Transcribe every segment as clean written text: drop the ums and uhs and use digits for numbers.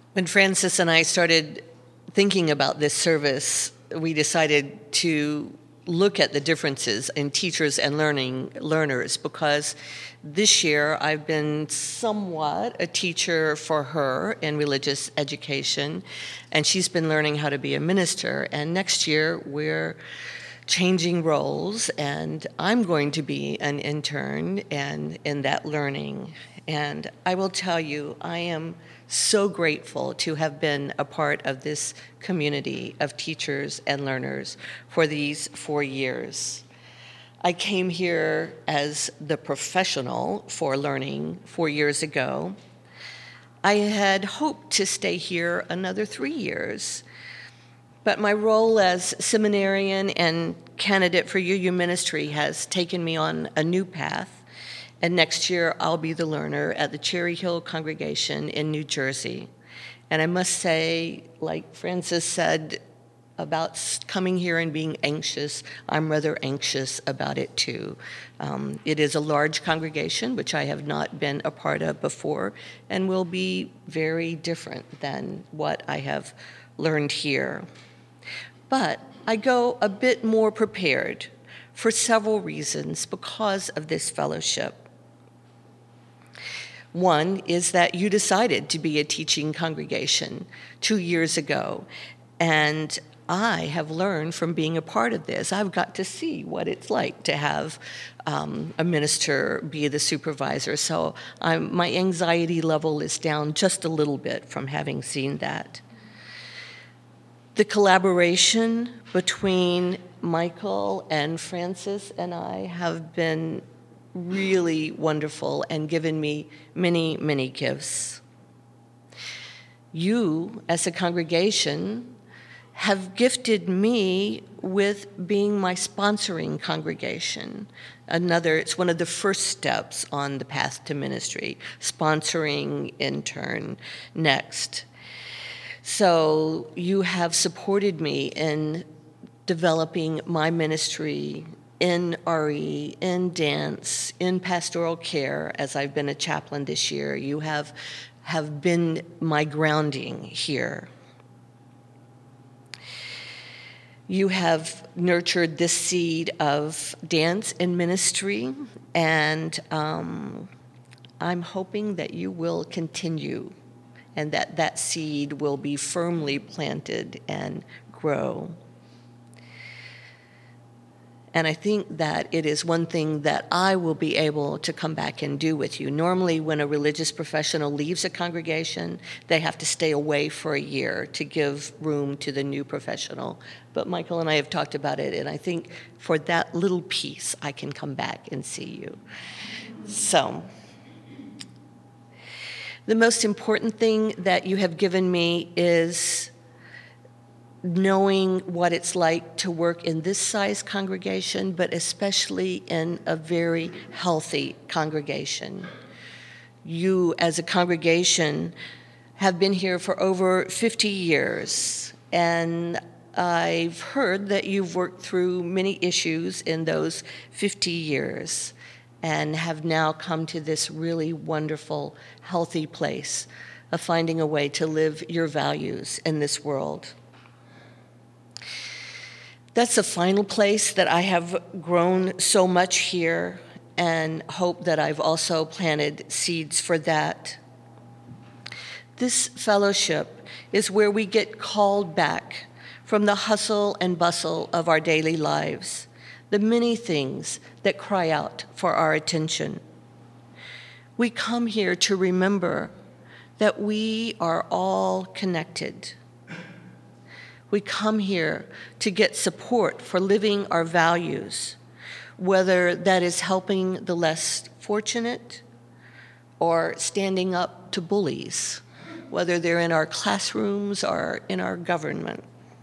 When Francis and I started thinking about this service, we decided to look at the differences in teachers and learners, because this year I've been somewhat a teacher for her in religious education, and she's been learning how to be a minister. And next year we're changing roles, and I'm going to be an intern and in that learning. And I will tell you, I am so grateful to have been a part of this community of teachers and learners for these 4 years. I came here as the professional for learning 4 years ago. I had hoped to stay here another 3 years, but my role as seminarian and candidate for UU ministry has taken me on a new path. And next year, I'll be the learner at the Cherry Hill congregation in New Jersey. And I must say, like Francis said about coming here and being anxious, I'm rather anxious about it too. It is a large congregation, which I have not been a part of before, and will be very different than what I have learned here. But I go a bit more prepared for several reasons because of this fellowship. One is that you decided to be a teaching congregation 2 years ago, and I have learned from being a part of this. I've got to see what it's like to have a minister be the supervisor, so my anxiety level is down just a little bit from having seen that. The collaboration between Michael and Francis and I have been really wonderful and given me many, many gifts. You, as a congregation, have gifted me with being my sponsoring congregation. It's one of the first steps on the path to ministry, sponsoring intern next. So you have supported me in developing my ministry in RE, in dance, in pastoral care, as I've been a chaplain this year. You have been my grounding here. You have nurtured this seed of dance and ministry, and I'm hoping that you will continue and that seed will be firmly planted and grow. And I think that it is one thing that I will be able to come back and do with you. Normally, when a religious professional leaves a congregation, they have to stay away for a year to give room to the new professional. But Michael and I have talked about it, and I think for that little piece, I can come back and see you. So, the most important thing that you have given me is knowing what it's like to work in this size congregation, but especially in a very healthy congregation. You, as a congregation, have been here for over 50 years, and I've heard that you've worked through many issues in those 50 years and have now come to this really wonderful, healthy place of finding a way to live your values in this world. That's the final place that I have grown so much here, and hope that I've also planted seeds for that. This fellowship is where we get called back from the hustle and bustle of our daily lives, the many things that cry out for our attention. We come here to remember that we are all connected. We come here to get support for living our values, whether that is helping the less fortunate or standing up to bullies, whether they're in our classrooms or in our government.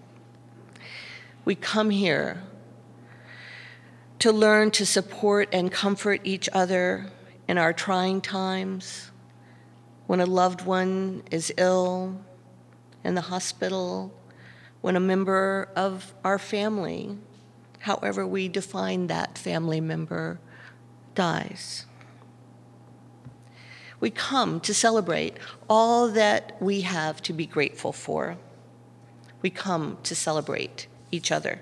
We come here to learn to support and comfort each other in our trying times, when a loved one is ill, in the hospital, when a member of our family, however we define that family member, dies. We come to celebrate all that we have to be grateful for. We come to celebrate each other.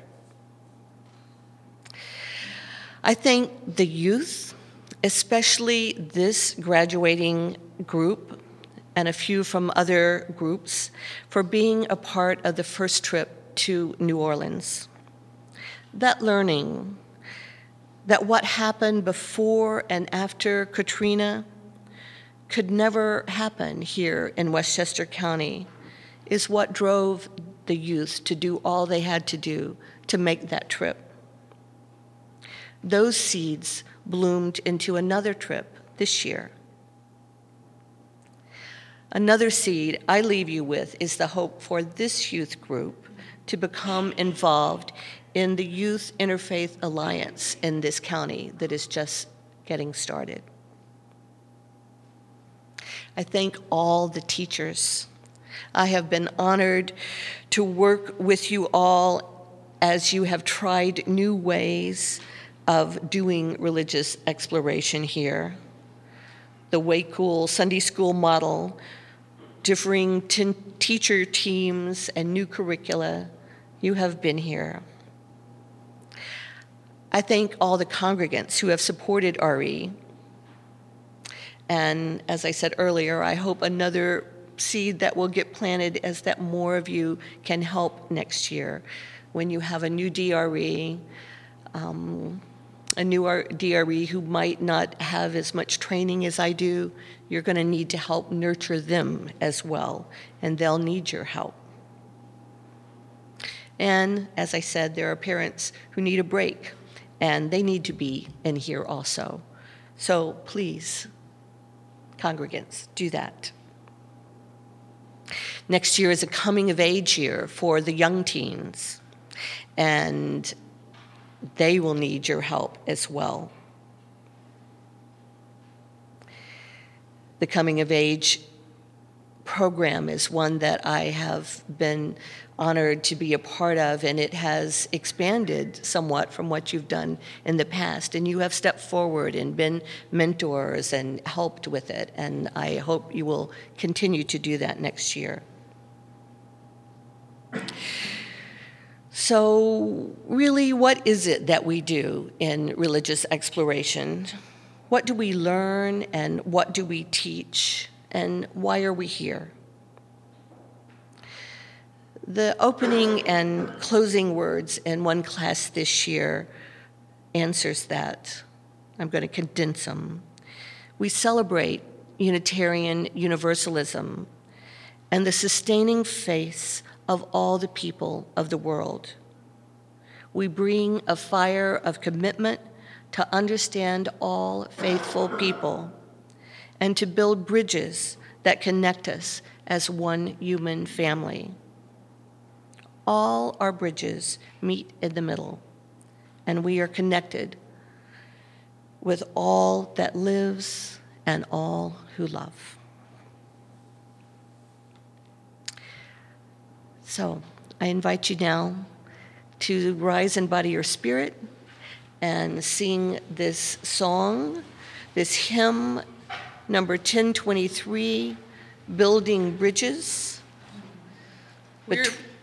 I thank the youth, especially this graduating group and a few from other groups, for being a part of the first trip to New Orleans. That learning that what happened before and after Katrina could never happen here in Westchester County is what drove the youth to do all they had to do to make that trip. Those seeds bloomed into another trip this year. Another seed I leave you with is the hope for this youth group to become involved in the Youth Interfaith Alliance in this county that is just getting started. I thank all the teachers. I have been honored to work with you all as you have tried new ways of doing religious exploration here. The Way Cool Sunday School model, differing teacher teams, and new curricula, you have been here. I thank all the congregants who have supported RE. And as I said earlier, I hope another seed that will get planted is that more of you can help next year. When you have a new DRE, DRE who might not have as much training as I do, you're going to need to help nurture them as well, and they'll need your help. And as I said, there are parents who need a break, and they need to be in here also. So please, congregants, do that. Next year is a coming of age year for the young teens, and they will need your help as well. The coming of age program is one that I have been honored to be a part of, and it has expanded somewhat from what you've done in the past. And you have stepped forward and been mentors and helped with it, and I hope you will continue to do that next year. So really, what is it that we do in religious exploration? What do we learn, and what do we teach, and why are we here? The opening and closing words in one class this year answers that. I'm going to condense them. We celebrate Unitarian Universalism and the sustaining faith of all the people of the world. We bring a fire of commitment to understand all faithful people and to build bridges that connect us as one human family. All our bridges meet in the middle, and we are connected with all that lives and all who love. So I invite you now to rise and body your spirit and sing this song, this hymn, number 1023, Building Bridges.